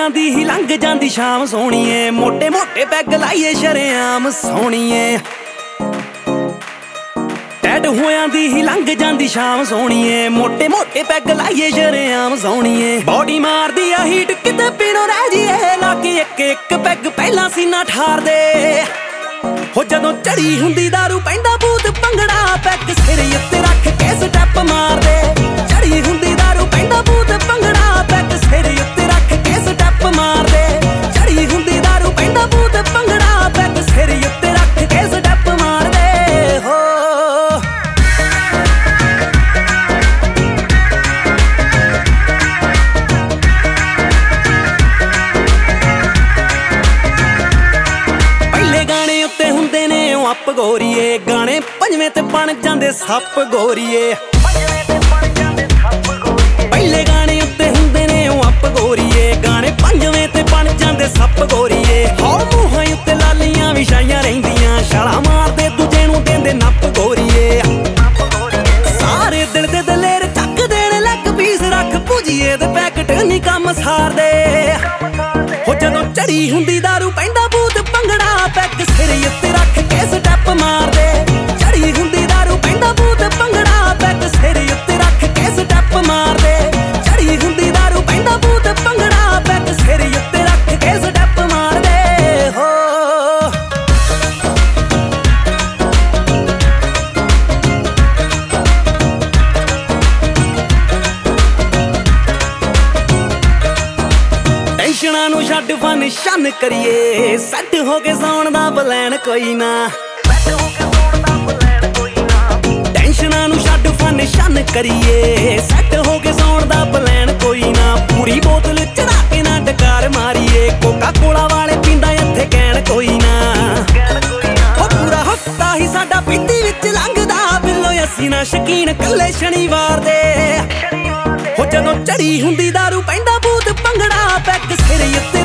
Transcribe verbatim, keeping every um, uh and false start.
ਜਾਂਦੀ ਹੀ ਲੰਘ ਜਾਂਦੀ ਸ਼ਾਮ ਸੋਹਣੀਏ, ਮੋਟੇ ਮੋਟੇ ਪੈਗ ਲਾਈਏ ਸ਼ਰੇਆਮ ਸੋਹਣੀਏ। ਟੈਟ ਹੋਇਆਂ ਦੀ ਹੀ ਲੰਘ ਜਾਂਦੀ ਸ਼ਾਮ ਸੋਹਣੀਏ, ਮੋਟੇ ਮੋਟੇ ਪੈਗ ਲਾਈਏ ਸ਼ਰੇਆਮ ਸੋਹਣੀਏ। ਬੋਡੀ ਮਾਰਦੀ ਆ ਹੀਟ ਕਿਤੇ ਪੀਣੋਂ ਰਹਿ ਜੀਏ, ਲਾ ਕੇ ਇੱਕ ਇੱਕ ਪੈਗ ਪਹਿਲਾਂ ਸੀਨਾ ਠਾਰਦੇ। ਹੋ ਜਦੋਂ ਚੜੀ ਹੁੰਦੀ ਦਾਰੂ ਪੈਂਦਾ ਭੂਤ ਭੰਗੜਾ, ਪੈਗ ਸਿਰ ਉੱਤੇ ਰੱਖ ਕੇ ਸਟੈਪ ਮਾਰਦੇ। ਚੜੀ ਹੁੰਦੀ ਦਾਰੂ ਪੈਂਦਾ ਭੂਤ ਭੰਗੜਾ, ਪੈਗ ਸਿਰ ਉੱਤੇ ਰੱਖ ਕੇ ਸਟੈਪ ਮਾਰਦੇ। ਚੜੀ ਹੁੰਦੀ ਦਾਰੂ ਪੈਂਦਾ ਭੂਤ ਭੰਗੜਾ, ਪੈਗ ਸਿਰ ਉੱਤੇ ਰੱਖ ਕੇ ਸਟੈਪ ਮਾਰਦੇ। ਹੋ ਪਹਿਲੇ ਗਾਣੇ ਉੱਤੇ ਹੁੰਦੇ ਨੇ ਉਹ ਅੱਪ ਗੋਰੀਏ, ਗਾਣੇ ਪੰਜਵੇਂ ਤੇ ਬਣ ਜਾਂਦੇ ਸੱਪ ਗੋਰੀਏ। ਪਹਿਲੇ ਗਾਣੇ ਉੱਤੇ ਹੁੰਦੇ ਨੇ ਉਹ ਅੱਪ ਗੋਰੀਏ, ਗਾਣੇ ਪੰਜਵੇਂ ਤੇ ਬਣ ਜਾਂਦੇ ਸੱਪ ਗੋਰੀਏ। ਹੋ ਮੂੰਹਾਂ ਉੱਤੇ ਲਾਲੀਆਂ ਵਿਛਾਈਆਂ ਰਹਿੰਦੀਆਂ, ਛਾਲਾਂ ਮਾਰਦੇ ਦੂਜੇ ਨੂੰ ਦਿੰਦੇ ਨੱਪ ਗੋਰੀਏ। ਸਾਰੇ ਦਿਲ ਦੇ ਦਲੇਰ ਚੱਕ ਦੇਣ ਲੱਗ ਪੀਸ, ਰੱਖ ਭੁਜੀਏ ਦੇ ਪੈਕਟ ਨੀ ਕੰਮ ਸਾਰਦੇ। ਹੋ ਜਦੋਂ ਚੜੀ ਹੁੰਦੀ ਦਾਰੂ ਪੈਂਦਾ ਭੂਤ ਭੰਗੜਾ, ਪੈਗ ਸਿਰ ਉੱਤੇ ਰੱਖ ਕੇ ਸਟੈਪ ਮਾਰਦੇ। ਚੜੀ ਹੁੰਦੀ ਦਾਰੂ ਪੈਂਦਾ ਭੂਤ ਭੰਗੜਾ, ਪੈਗ ਸਿਰ ਉੱਤੇ ਰੱਖ ਕੇ ਸਟੈਪ ਮਾਰਦੇ। ਚੜੀ ਹੁੰਦੀ ਦਾਰੂ ਪੈਂਦਾ ਭੂਤ ਭੰਗੜਾ, ਪੈਗ ਸਿਰ ਉੱਤੇ ਰੱਖ ਕੇ ਸਟੈਪ ਮਾਰਦੇ। ਹੋ ਟੈਨਸ਼ਨਾਂ ਨੂੰ ਛੱਡ ਫਨ ਸ਼ਨ ਕਰੀਏ, ਸੈੱਟ ਹੋ ਕੇ ਸੌਣ ਦਾ ਪਲਾਨ ਕੋਈ ਨਾ। ਟੈਨਸ਼ਨਾਂ ਨੂੰ ਛੱਡ ਫਨ ਸ਼ਨ ਕਰੀਏ, ਸੈੱਟ ਹੋ ਕੇ ਸੌਣ ਦਾ ਪਲਾਨ ਕੋਈ ਨਾ। ਪੂਰੀ ਬੋਤਲ ਚੜਾ ਕੇ ਨਾ ਡਕਾਰ ਮਾਰੀਏ, ਕੋਕਾ ਕੋਲਾ ਵਾਲੇ ਪੀਂਦਾ ਇੱਥੇ ਕਹਿਣ ਕੋਈ ਨਾ। ਉਹ ਪੂਰਾ ਹਫਤਾ ਹੀ ਸਾਡਾ ਪੀਤੀ ਵਿੱਚ ਲੰਘਦਾ, ਬਿੱਲੋ ਅਸੀਂ ਨਾ ਸ਼ਕੀਨ ਕੱਲੇ ਸ਼ਨੀਵਾਰ ਦੇ। ਹੋ ਜਦੋਂ ਚੜੀ ਹੁੰਦੀ ਦਾਰੂ ਪੈਂਦਾ ਭੂਤ ਭੰਗੜਾ, ਪੈਗ ਸਿਰ ਉੱਤੇ